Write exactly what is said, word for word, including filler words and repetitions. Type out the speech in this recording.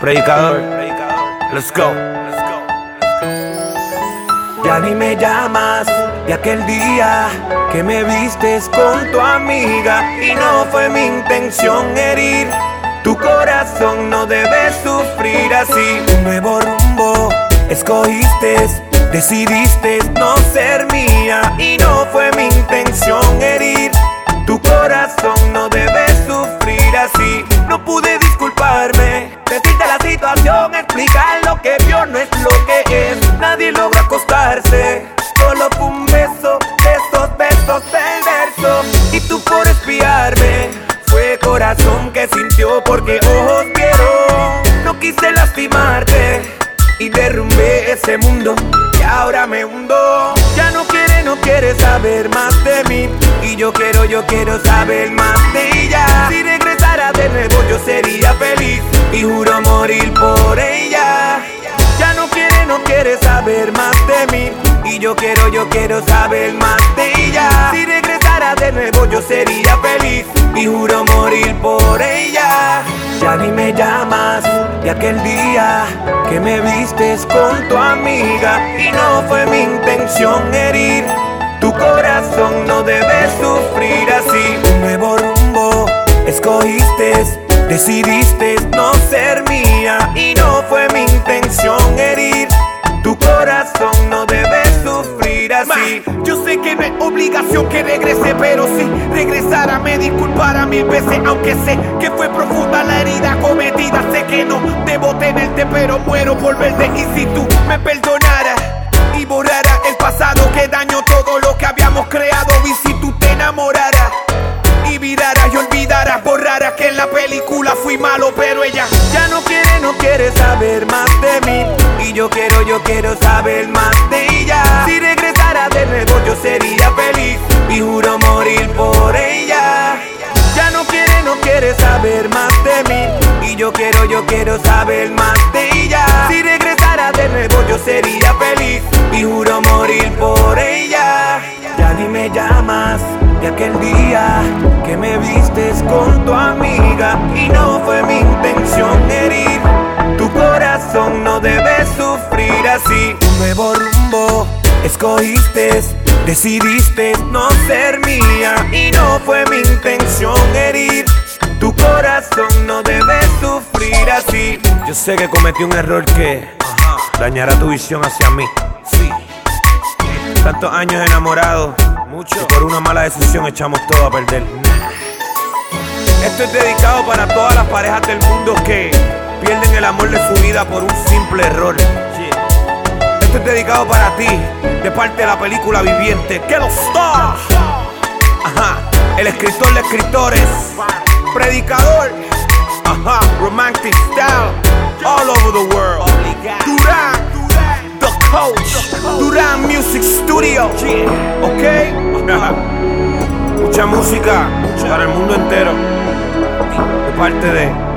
Predicador, let's go. Ya ni me llamas de aquel día que me vistes con tu amiga, y no fue mi intención herir tu corazón, no debes sufrir así. Un nuevo rumbo escogiste, decidiste no ser mía, y no fue mi intención herir tu corazón, no debes sufrir así. No pude disculparme, decirte la situación, explicar lo que vio no es lo que es. Nadie logra acostarse, solo fue un beso de esos besos perversos. Y tú por espiarme, fue corazón que sintió porque ojos vieron. No quise lastimarte y derrumbé ese mundo y ahora me hundo. Ya no quiere, no quiere saber más de mí, y yo quiero, yo quiero saber más de ella. Si regresara de nuevo yo sería feliz y juro morir por ella. Ya no quiere, no quiere saber más de mí, y yo quiero, yo quiero saber más de ella. Si regresara de nuevo yo sería feliz y juro morir por ella. Ya ni me llamas de aquel día que me vistes con tu amiga, y no fue mi intención herir tu corazón, no debes sufrir así. Un nuevo rumbo escogiste, decidiste no ser mía, y no fue mi intención herir tu corazón, no debes sufrir así. Ma, yo sé que no es obligación que regrese, pero si regresara me disculpara mil veces, aunque sé que fue profunda la herida cometida. Sé que no debo tenerte, pero muero por verte. Y si tú me perdonaras y borraras el pasado que dañó todo lo que habíamos creado, y si tú te enamoraras y viraras y olvidaras, borraras que en la película fui malo, pero ella ya no quiere, no quiere saber más de mí, y yo quiero, yo quiero saber más de ella. Si regresara de nuevo yo sería feliz y juro morir por ella. Ya no quiere, no quiere saber más de mí, y yo quiero, yo quiero saber más de ella. Si regresara de nuevo yo sería feliz y juro morir por ella. Ya ni me llamas de aquel día que me vistes con tu amiga, y no fue mi intención herir tu corazón, no debes sufrir así. Un nuevo rumbo escogiste, decidiste no ser mía, y no fue mi intención herir tu corazón, no debes sufrir así. Yo sé que cometí un error que ajá, dañará tu visión hacia mí. Sí. Tantos años enamorados, mucho, y por una mala decisión echamos todo a perder. Esto es dedicado para todas las parejas del mundo que pierden el amor de su vida por un simple error. Esto es dedicado para ti, de parte de la película viviente Ghetto Stars. Ajá, el escritor de escritores, predicador. Ajá, romantic style, all over the world. Durán, The Coach, Durán Music Studio. Ok, mucha música para el mundo entero, de parte de